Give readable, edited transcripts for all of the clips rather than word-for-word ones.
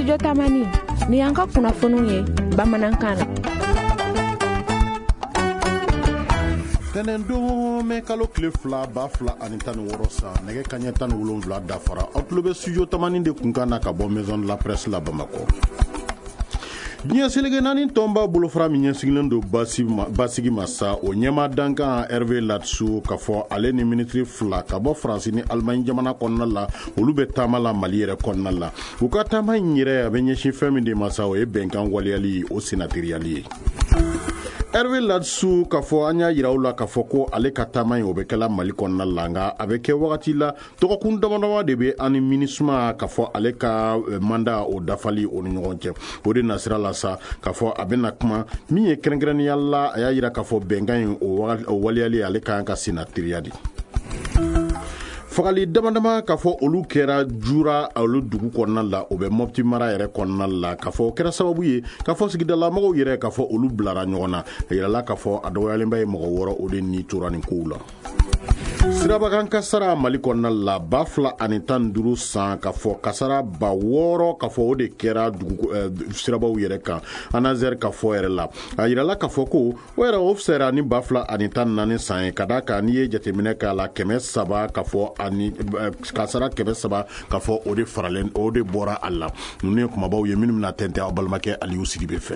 Studio Tamani ni y'an ka kunnafoniw ye bamanankan na. Tɛnɛndon mɛ kalo tile 2,000 ani 16 sa nɛgɛ kaɲɛ 17 dafara aw tulo bɛ Studio Tamani de kunkan na ka bɔ Maison de la Presse la Bamako. Diɲɛ seleke naani tɔnba bolofara min ɲɛsigilen don basigi ma sa o ɲɛma dankan Hervé Ladsou k'a fɔ ale ni ministre 2 ka bɔ Faransi ni Allemagne jamana kɔnɔna la olu bɛ taama la Mali yɛrɛ kɔnɔna la u ka taama in yɛrɛ a bɛ ɲɛsin fɛn min de ma sa o ye bɛnkan waleyali o senateriali ye. Hervé Ladsou k'a fɔ an y'a yira u la k'a fɔ ko ale ka taama in o bɛ kɛla Mali kɔnɔna la nka a bɛ kɛ wagati la dɔgɔkun damadama de bɛ ani MINUSMA k'a fɔ ale ka manda o dafali o ni ɲɔgɔn cɛ o de nasira la sa k'a fɔ a bɛna kuma min ye kɛrɛnkɛrɛnnenya la a y'a yira k'a fɔ bɛnkan in o waleyali ale kan ka senateriya de. Fagali damadama k'a fɔ olu kɛra jura olu dugu kɔnɔna la o bɛ Mopti mara yɛrɛ kɔnɔna la k'a fɔ kɛra sababu ye k'a fɔ sigidalamɔgɔw yɛrɛ k'a fɔ olu bilara ɲɔgɔn na a yirala k'a fɔ a dɔgɔyalenba ye mɔgɔ 6 o de ni tora nin kow la. Sirabakan kasara Mali kɔnɔna la 2015 san k'a fɔ kasara 600 k'a fɔ o de kɛra sirabaw yɛrɛ kan Anazer k'a fɔ yɛrɛ la a yirala k'a fɔ ko o yɛrɛ o fisayara ni 2014 san ye ka da kan n'i ye jateminɛ k'a la 300 k'a fɔ ani kasara 300 k'a fɔ o de faralen o de bɔra a la ninnu ye kumabaw ye minnu bɛna tɛntɛn aw balimakɛ Aliyu Sidibe fɛ.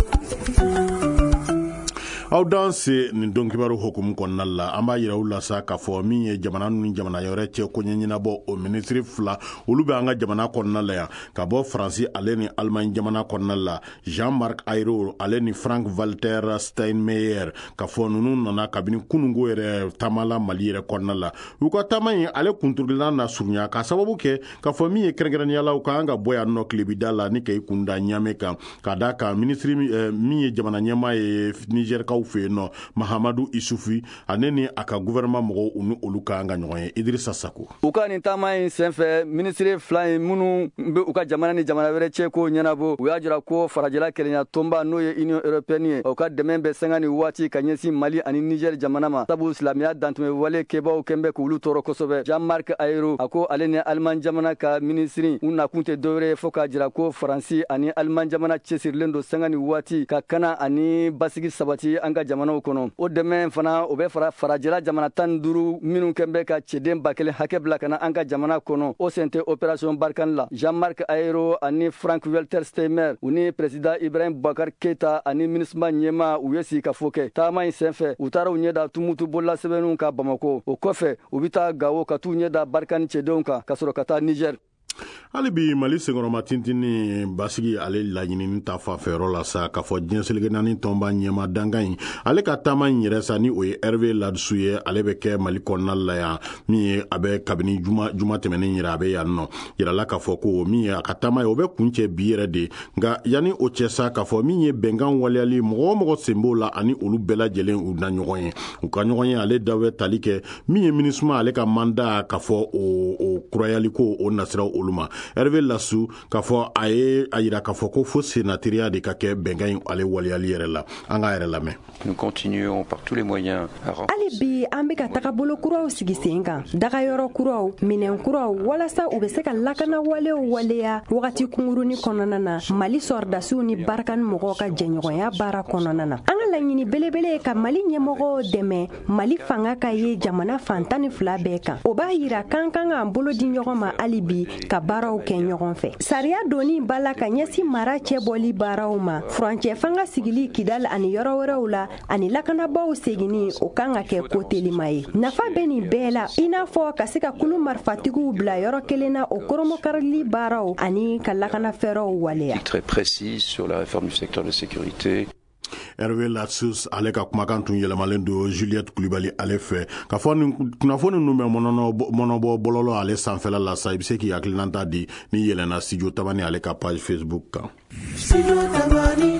Aw dan se nin don kibaru hukumu kɔnɔna la an b'a yira u la sa k'a fɔ min ye jamana ni jamana wɛrɛ cɛ ko ɲɛɲinabɔ o ministre 2 olu bɛ an ka jamana kɔnɔna la yan ka bɔ Faransi ale ni Allemagne jamana kɔnɔna la Jean-Marc Ayrault ale ni Frank-Walter Steinmeier k'a fɔ ninnu nana kabini kunungo yɛrɛ taamala Mali yɛrɛ kɔnɔna la u ka taama in ale kunturula na surunya ka sababu kɛ k'a fɔ min ye kɛrɛnkɛrɛnnenya la u ka an ka bɔ yan nɔ tilebida la ni ka i kunda Ɲame kan ka da kan ministre min ye jamana ɲɛmaa ye Niger kaw fɛ yen nɔ Mahamadou Issoufou ale ni a ka gouvernement mɔgɔw u ni olu ka an ka ɲɔgɔn ye Idrissa Sako. U ka nin taama in senfɛ ministre 2 in minnu bɛ u ka jamana ni jamana wɛrɛ cɛ ko ɲɛnabɔ u y'a jira ko farajɛla kelenya tɔnba n'o ye Union européenne ye u ka dɛmɛ bɛ sanga ni waati ka ɲɛsin Mali ani Niger jamana ma sabu silamɛya dantɛmɛ wale kɛbaaw kɛn bɛ k'olu tɔɔrɔ kosɛbɛ. Jean-Marc Ayrault a ko ale ni Allemagne jamana ka ministre u nakun tɛ dɔwɛrɛ ye fɔ k'a jira ko Faransi ani Allemagne jamana cɛsirilen don sanga ni waati ka kana ani basigi sabati an ka jamanaw kɔnɔ o dɛmɛ fana o bɛ farajɛla jamana 15 minnu kɛn bɛ ka cɛden 1000 hakɛ bila kana an ka jamana kɔnɔ o sen tɛ opération Barkhane la. Jean-Marc Ayrault ani Frank-Walter Steinmeier u ni président Ibrahim Boubacar Keita ani MINUSMA ɲɛma u ye sigi ka fɔ kɛ taama in senfɛ u taara u ɲɛda tumutu bolola sɛbɛnninw ka Bamako o kɔfɛ u bɛ taa Gao ka t'u ɲɛda Barkhane cɛdenw kan ka sɔrɔ ka taa Niger. Hali bi Mali senkɔrɔma tintini basigi ale laɲinini ta fanfɛyɔrɔ la sa k'a fɔ diɲɛ seleke naani tɔnba ɲɛma dankan in ale ka taama in yɛrɛ sa ni o ye Hervé Ladsou ye ale bɛ kɛ Mali kɔnɔna la yan min ye a bɛ kabini juma tɛmɛnen yɛrɛ a bɛ yan nɔ yirala k'a fɔ ko min ye a ka taama ye o bɛ kun cɛ bi yɛrɛ de nka yanni o cɛ sa k'a fɔ min ye bɛnkan waleyali mɔgɔ o mɔgɔ sen b'o la ani olu bɛɛ lajɛlen u na ɲɔgɔn ye u ka ɲɔgɔn ye ale da bɛ tali kɛ min ye MINUSMA ale ka manda k'a fɔ o kurayali ko o nasira olu ma Hervé Ladsou k'a fɔ a yira k'a fɔ ko fo sénateriya de ka kɛ bɛnkan in ale waleyali yɛrɛ la an ka yɛrɛ lamɛn. Nous continuons par tous les moyens à hali bi an bɛ ka tagabolo kuraw sigi sen kan dagayɔrɔ kuraw minɛn kuraw walasa u bɛ se ka lakana walew waleya wagati kungurunin kɔnɔna na Mali sɔrdasiw ni Barkhane mɔgɔw ka jɛɲɔgɔnya baara kɔnɔna na an ka laɲini belebele ye ka Mali ɲɛmɔgɔw dɛmɛ Mali fanga ka ye jamana fan 12 bɛɛ kan o b'a yira kan k'an bolo di ɲɔgɔn ma hali bi ka baaraw kɛ ɲɔgɔn fɛ sariya doni b'a la ka ɲɛsin mara cɛbɔli baaraw ma furancɛ fanga sigili Kidal ani yɔrɔ wɛrɛw la ani lakanabaw seginni o kan ka kɛ ko telima ye nafa bɛ nin bɛɛ la i n'a fɔ ka se ka kulu marifatigiw bila yɔrɔ kelen na o kɔrɔmɔkarili baaraw ani ka lakana fɛɛrɛw waleya. Très précis sur la réforme du secteur de sécurité. Hervé Ladsou ale ka kumakan tun yɛlɛmalen don Juliette Kulibali ale fɛ ka fɔ kunnafoni ninnu bɛ mɔnɔbɔ bɔlɔlɔ ale sanfɛla la sa i bɛ se k'i hakilinata di ni yɛlɛnna Studio Tamani ale ka page Facebook kan.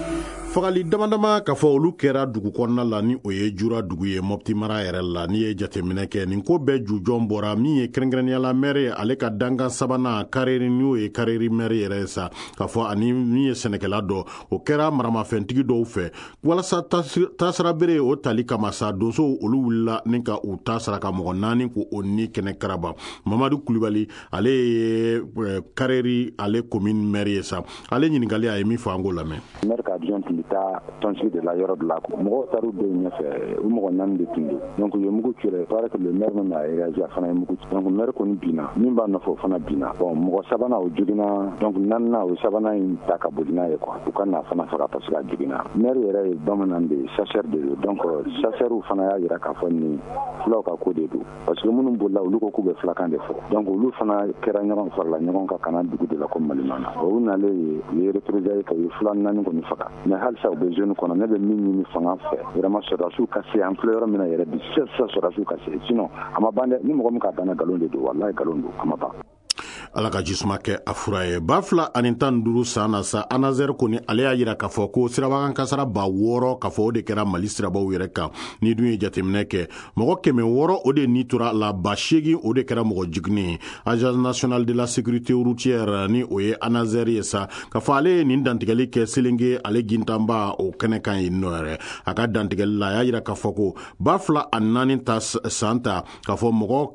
fagali damadama k'a fɔ olu kɛra dugu kɔnɔna la ni o ye jura dugu ye Mopti mara yɛrɛ la ni ye jateminɛ kɛ nin ko bɛɛ jujɔn bɔra min ye kɛrɛnkɛrɛnniyala maire ale ka dankan sabanan Kareri n'o ye Kareri maire yɛrɛ sa k'a fɔ ani min ye sɛnɛkɛla dɔ o kɛra maramafɛntigi dɔw fɛ walasa tasira bere o tali kama sa donso olu wulila ni ka u tasira ka mɔgɔ 4 ko o ni kɛnɛ karaba Mamadu Kulibali ale ye Kareri ale commune maire ye sa ale ɲininkali a ye min fɔ an k'o lamɛn. Maire ka adjoint ta tɔnsigi de la yɔrɔ de la mɔgɔw taar'u bɛɛ ɲɛfɛ u mɔgɔ 4 de tun don donc u ye mugu ci il paraît que le maire même a réagi a fana ye mugu ci donc maire kɔni binna min b'a nɔfɛ o fana binna bon mɔgɔ sabanan o joginna donc 4nan o sabanan in ta ka boli n'a ye quoi u ka na fana faga parce que a joginna maire yɛrɛ ye bamanan de chasseur de donc chasseurs fana y'a jira k'a fɔ ni fulaw ka ko de don parce que minnu bolila olu ko k'u bɛ fulakan de fɔ donc olu fana kɛra ɲɔgɔn farala ɲɔgɔn kan kana dugu de la comme Malimana u nalen u ye représailles kɛ u ye fula 4 kɔni faga mais halisa u bɛ zone kɔnɔ ne bɛ min ɲini fanga fɛ vraiment sɔrɔdasiw ka se an filɛ yɔrɔ min na yɛrɛ bi sɔrɔdasiw ka se sinon a ma ban dɛ ni mɔgɔ min ka banna nkalon de don wallahi nkalon don a ma ban. Ala ka jisuma kɛ a fura ye 2015 san na sa Anazer kɔni ale y'a jira k'a fɔ ko sirabakan kasara 600 k'a fɔ o de kɛra Mali sirabaw yɛrɛ kan ni dun ye jateminɛ kɛ mɔgɔ 600 o de ni tora la 800 o de kɛra mɔgɔ jigini Agence nationale de la sécurité routière ni o ye Anazer ye sa k'a fɔ ale ye nin dantigɛli kɛ Selenge ale gintanba o kɛnɛ kan ye nɔ yɛrɛ a ka dantigɛli la a y'a jira k'a fɔ ko 2004 ta san ta k'a fɔ mɔgɔ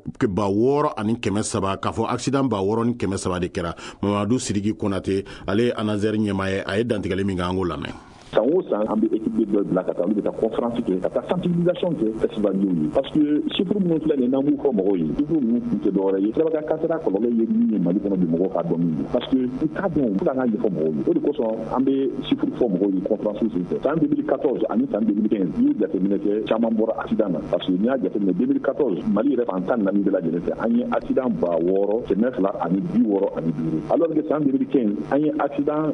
600 k'a fɔ accident 600 ni 700 de kɛra Mamadu Sidiki Konate ale Anazer ɲɛmaa ye a ye dantigɛli min kɛ an k'o lamɛn. San o san an bɛ équipe de dɔ bila ka taa olu bɛ taa conférence kɛ ka taa sensibilisation kɛ festivalio ye parce que chiffre minnu filɛ nin n'an b'u fɔ mɔgɔw ye chiffre ninnu kun tɛ dɔwɛrɛ ye sirabakan kasara kɔlɔlɔ ye min ye Mali kɔnɔ bi mɔgɔw k'a dɔn min don parce que u t'a dɔn u bɛ k'an ɲɛfɔ mɔgɔw ye o de kosɔn an bɛ chiffre fɔ mɔgɔw ye conférence senfɛ san 2014 ani san 2015 n'i ye jateminɛ kɛ caman bɔra accident na parce que n'i y'a jateminɛ 2014 Mali yɛrɛ fan 14 bɛɛ lajɛlen fɛ an ye accident 600 ani 265 alors que san 2015 an ye accident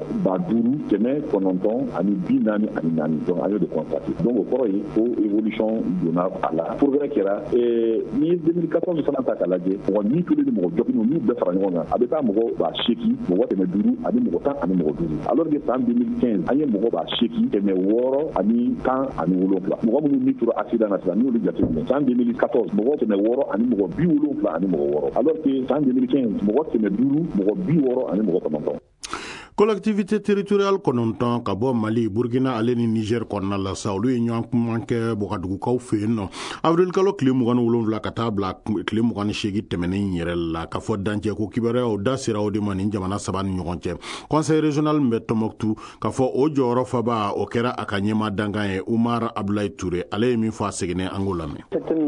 5,9 ani 40 ani 4 donc an y'o de constaté donc o kɔrɔ ye ko évolution donna a la progrès kɛra ni ye 2014 fana ta k'a lajɛ mɔgɔ ni kelen ni mɔgɔ jɔgininw n'u bɛɛ fara ɲɔgɔn kan a bɛ taa mɔgɔ 8,000 mɔgɔ 500 ani mɔgɔ 10 ani mɔgɔ 5 alors que san 2015 an ye mɔgɔ 8,000 600 ani 10 ani 7 mɔgɔ minnu ni tora accident na sisan n'olu jateminɛ san 2014 mɔgɔ 600 ani mɔgɔ 70 ani mɔgɔ 6 alors que san 2015 mɔgɔ 500 mɔgɔ 60 ani mɔgɔ 9. Collectivité territoriale 9 ka bɔ Mali Burkina ale ni Niger kɔnɔna la sa olu ye ɲɔgɔn kuma kɛ Bɔgadugukaw fɛ yen nɔ avril kalo tile 27 ka taa bila tile 28 tɛmɛnen yɛrɛ la ka fɔ dancɛ ko kibaruyaw da sera o de ma ni jamana 3 ni ɲɔgɔn cɛ conseil régional min bɛ Tɔnbɔkutu ka fɔ o jɔyɔrɔ faba o kɛra a ka ɲɛma dankan ye Umar Abdoulaye Touré ale ye min fɔ a seginne an k'o lamɛn.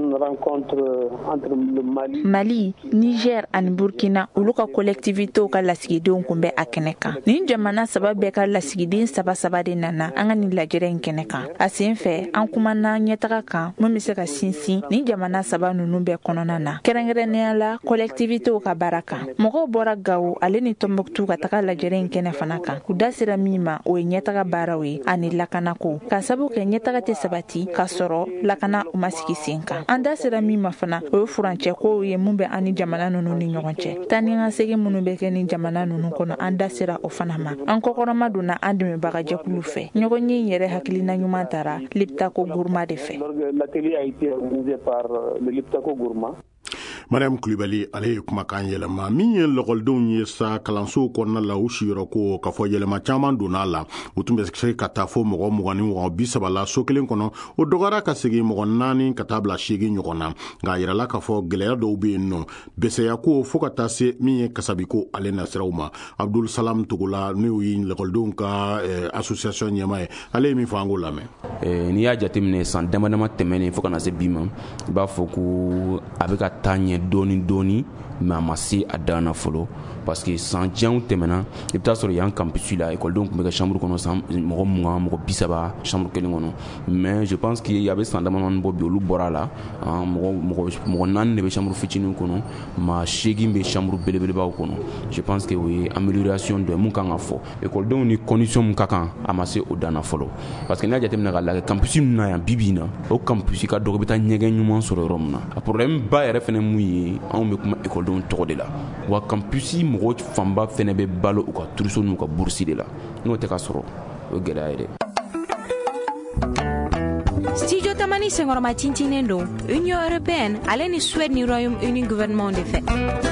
Mali, Niger ani Burkina olu ka collectivitéw ka lasigidenw kun bɛ a kɛnɛ kan. Nin jamana 3 bɛɛ ka lasigiden 3 de nana an ka nin lajɛrɛ in kɛnɛ kan. A sen fɛ an kumana ɲɛtaga kan mun bɛ se ka sinsin nin jamana 3 ninnu bɛɛ kɔnɔna na. Kɛrɛnkɛrɛnnenya la collectivitéw ka baara kan. Mɔgɔw bɔra Gawo ale ni Tɔnbɔkutu ka taga lajɛrɛ in kɛnɛ fana kan. U da sera min ma o ye ɲɛtaga baaraw ye ani lakanako. Ka sabu kɛ ɲɛtaga tɛ sabati ka sɔrɔ lakana u ma sigi sen kan. An da sera min ma fana o ye furancɛ kow ye mun bɛ ani jamana ninnu ni ɲɔgɔn cɛ. Taa ni ka segin minnu bɛ kɛ ni jamana ninnu kɔnɔ an da sera o fana ma. An kɔkɔrɔma donna an dɛmɛbaga jɛkulu fɛ. Ɲɔgɔn ye yɛrɛ hakilina ɲuman tara Liptako Gourma de fɛ. L'atelier a été organisé par le Liptako Gourma. Mariam Kulibali ale ye kumakan yɛlɛma min ye lɔgɔlidenw ye sa kalansow kɔnɔna la u siyɔrɔ ko ka fɔ yɛlɛma caman donna la u tun bɛ se ka taa fɔ mɔgɔ 20 la so kelen kɔnɔ o dɔgɔyara ka segin mɔgɔ 4 ka taa bila 8 ɲɔgɔn na nka yirala k'a fɔ gɛlɛya dɔw bɛ yen nɔ bɛsɛya ko fo ka taa se min ye kasabiko ale nasiraw ma Abdul Salam Togola n'o ye lɔgɔlidenw ka association ɲɛmaa ye ale ye min fɔ an k'o lamɛn. N'i y'a jateminɛ san damadama tɛmɛnen fo ka na se bi ma i b'a fɔ ko a bɛ ka taa ɲɛ dɔɔni mais a ma se a dan na fɔlɔ parce que san janw tɛmɛna i bɛ taa sɔrɔ yan campus la écoledenw tun bɛ kɛ chambre kɔnɔ san mɔgɔ 20 mɔgɔ 30 chambre kelen kɔnɔ mais je pense que a bɛ san damadamanin bɔ bi olu bɔra la mɔgɔ 4 de bɛ chambre fitininw kɔnɔ maa 8 bɛ chambre belebelebaw kɔnɔ je pense que o ye amélioration dɔ ye mun kan ka fɔ écoledenw ni condition mun ka kan a ma se o dan na fɔlɔ parce que n'a jateminɛ ka lajɛ campus ninnu na yan bi na o campus ka dɔgɔ bɛ taa ɲɛgɛn ɲuman sɔrɔ yɔrɔ min na a problème ba yɛrɛ fɛnɛ mun ye anw bɛ kuma écoledenw tɔgɔ de la wa campus mɔgɔ fanba fɛnɛ bɛ balo u ka turuso n'u ka bourse de la n'o tɛ ka sɔrɔ o gɛlɛya ye dɛ. Studio Tamani Sengoroma Tintinendo, Union Européenne, ale ni Suède ni Royaume-Uni gouvernement de fait.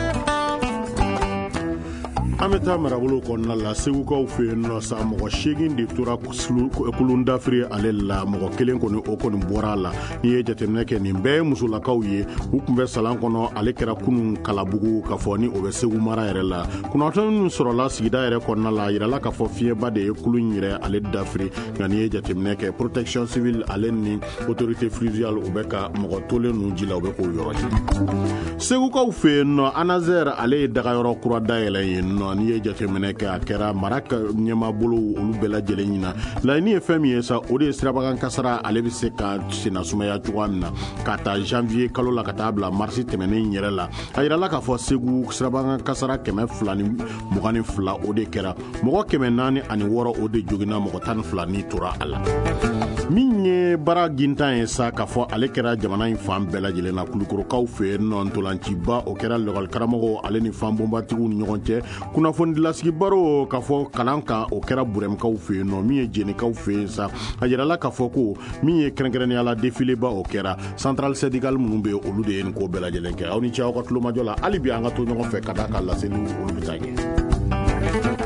Ameta marabolo kɔnɔna la segukaw fɛ yen nɔ sa mɔgɔ 8 de tora kulun dafiri ale la mɔgɔ 1 kɔni o kɔni bɔra a la n'i ye jateminɛ kɛ nin bɛɛ ye musolakaw ye u tun bɛ salan kɔnɔ ale kɛra kunun kalabugu k'a fɔ ni o bɛ segu mara yɛrɛ la kunnafoni min sɔrɔla sigida yɛrɛ kɔnɔna la yirala k'a fɔ fiɲɛba de ye kulun yɛrɛ ale dafiri nka n'i ye jateminɛ kɛ protection civile ale ni autorité fluviale u bɛ ka mɔgɔ tolen ninnu ji la u bɛ k'o yɔrɔ ye segukaw fɛ yen nɔ anazer ale ye dagayɔrɔ kura dayɛlɛ yen nɔ n'i ye jateminɛ kɛ a kɛra mara ɲɛmaa bolo olu bɛɛ lajɛlen ɲina laɲini ye fɛn min ye sa o de ye sirabakan kasara ale bɛ se ka senasumaya cogoya min na ka taa janvier kalo la ka taa bila marisi tɛmɛnen yɛrɛ la a yirala k'a fɔ segu sirabakan kasara 222 o de kɛra mɔgɔ 406 o de joginna mɔgɔ 12 ni tora a la min ye baara gintan ye sa k'a fɔ ale kɛra jamana in fan bɛɛ lajɛlen na kulukorokaw fɛ yen nɔ ntolanciba o kɛra lɔgɔli karamɔgɔ ale ni fan bonbatigiw ni ɲɔgɔn cɛ kunnafoni dilasigi baro k'a fɔ kalan kan o kɛra burɛmkaw fɛ yen nɔ min ye jenikaw fɛ yen sa a yirala k'a fɔ ko min ye kɛrɛnkɛrɛnnenya defileba o kɛra central syndical minnu bɛ olu de ye nin ko bɛɛ lajɛlen kɛ aw ni ce aw ka tulomajɔ la hali bi an ka to ɲɔgɔn fɛ ka da ka laseliw olu bɛ taa kɛ